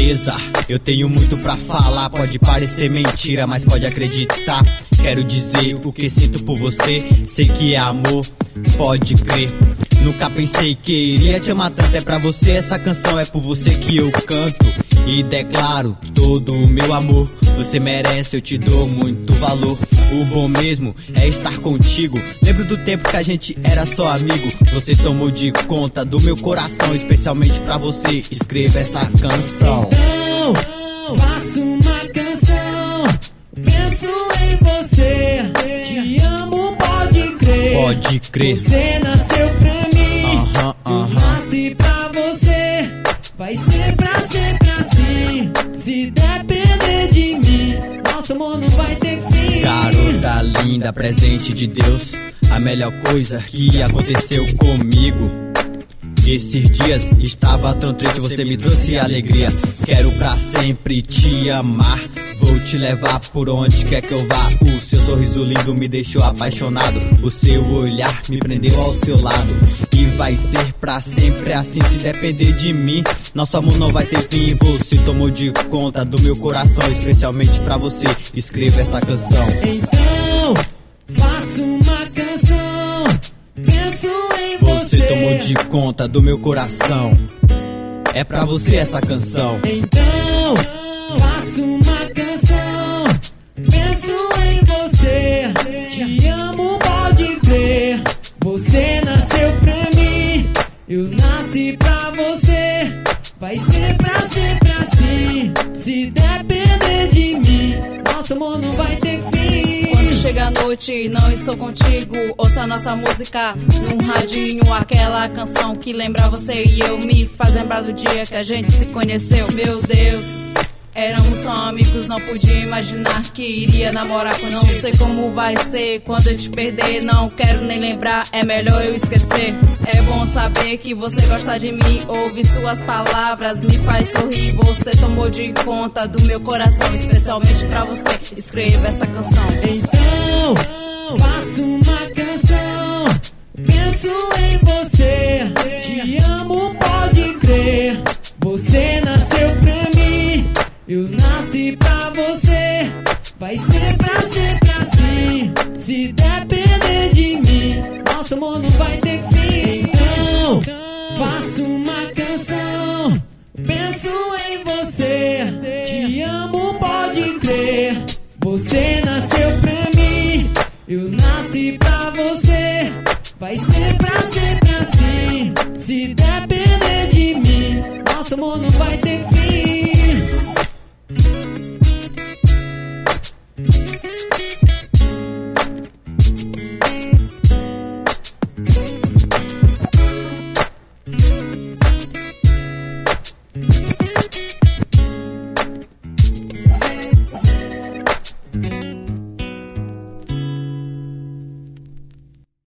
beleza, eu tenho muito pra falar. Pode parecer mentira, mas pode acreditar. Quero dizer o que sinto por você. Sei que é amor, pode crer. Nunca pensei que iria te amar tanto. É pra você essa canção, é por você que eu canto e declaro todo o meu amor. Você merece, eu te dou muito valor. O bom mesmo é estar contigo. Lembro do tempo que a gente era só amigo. Você tomou de conta do meu coração. Especialmente pra você, escreva essa canção. Então, faço uma canção. Penso em você. Te amo, pode crer. Pode crer. Você nasceu pra mim. Eu nasci pra você. Vai ser pra sempre assim. Se depender de mim, nosso amor não vai ter fim. Garota linda, presente de Deus, a melhor coisa que aconteceu comigo. Esses dias estava tão triste, você me trouxe alegria. Quero pra sempre te amar. Vou te levar por onde quer que eu vá. O seu sorriso lindo me deixou apaixonado. O seu olhar me prendeu ao seu lado. E vai ser pra sempre assim, se depender de mim. Nosso amor não vai ter fim. Você tomou de conta do meu coração. Especialmente pra você, escreva essa canção. Então, faço uma canção. Penso em você. Você tomou de conta do meu coração. É pra você essa canção. Então, faço uma canção. Penso em você. Te amo, pode crer. Você nasceu pra mim. Eu nasci pra você. Vai ser pra sempre assim. Se depender de mim, nosso amor não vai ter fim. Quando chega a noite, não estou contigo. Ouça nossa música num radinho. Aquela canção que lembra você e eu, me faz lembrar do dia que a gente se conheceu. Meu Deus, éramos só amigos, não podia imaginar que iria namorar contigo. Não sei como vai ser quando eu te perder. Não quero nem lembrar, é melhor eu esquecer. É bom saber que você gosta de mim. Ouvir suas palavras me faz sorrir. Você tomou de conta do meu coração. Especialmente pra você, escreva essa canção. Então, faço uma canção. Penso em você. Te amo, pode crer. Você nasceu pra mim. Eu nasci pra você. Vai ser pra sempre assim. Se depender de mim, nosso amor não vai ter fim. Então, faço uma canção. Penso em você. Te amo, pode crer. Você nasceu pra mim. Eu nasci pra você. Vai ser pra sempre assim. Se depender de mim, nosso amor não vai ter fim.